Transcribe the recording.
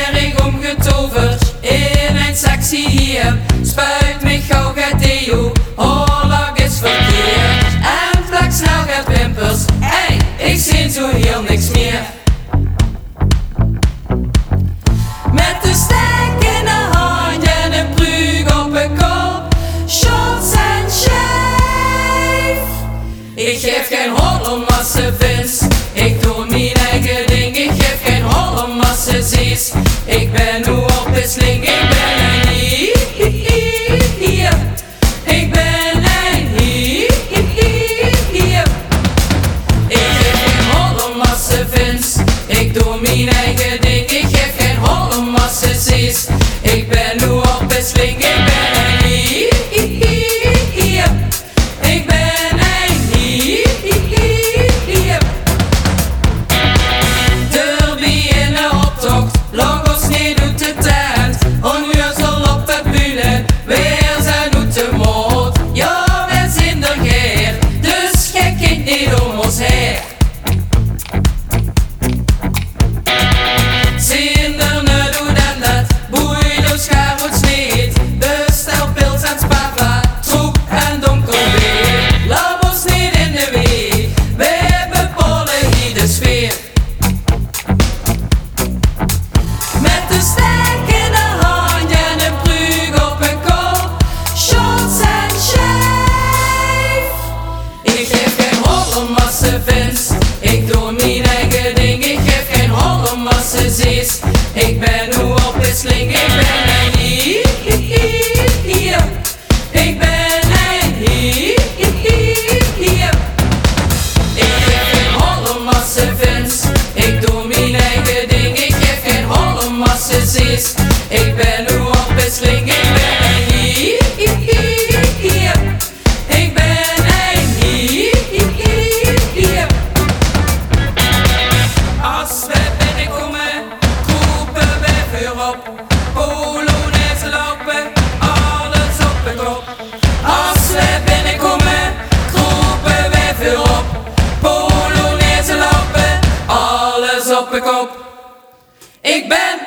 smerig omgetoverd in een sexy hier. Spuit me gauw gaat deo, oorlog is verkeerd. En plak snel gaat wimpers, hey, ik zie zo heel niks meer. Met de stek in de hand en een brug op een kop, shots en scheef. Ik geef geen hol om wat ze vindt, ik doe mijn eigen ding. Ik geef geen hol om wat ze ziet, ik ben nu op wisseling. Ik ben een hier, ik ben een hier. Ik geef geen hol om wat ze vindt, ik doe mijn eigen ding. Ik geef geen hol om wat ze ziet, ik ben nu op wisseling. Ik ben een hier, ik ben een hier. Derby in de optocht, logos niet doet de tent. Onhuurzel op de bühne, weer zijn doet de moord. Ja, we zijn er geer, dus gek ik niet om ons heen. Zinderne doet en dat, boeit ons schaar ons niet. Bestel pils en spava, troep en donker weer. Laat ons niet in de weg, we bepalen hier de sfeer. Met de stek in de hand en een brug op een kop, shots en scheef. Ik geef geen hol om wat ze vindt, ik doe mijn eigen ding. Ik geef geen hol om wat ze ziet, ik ben nu op wisseling. Ik ben een hier, ik ben een hier. Ik geef geen hol om wat ze vindt, ik doe mijn eigen ding. Ik geef geen hol om wat ze ziet, ik ben nu op wisseling. Ik ben een hier, ik ben een hier. Als we binnenkomen, roepen we vuur op. Polonaise lopen, alles op de kop. Als we binnenkomen, roepen we vuur op. Polonaise lopen, alles op de kop. Ik ben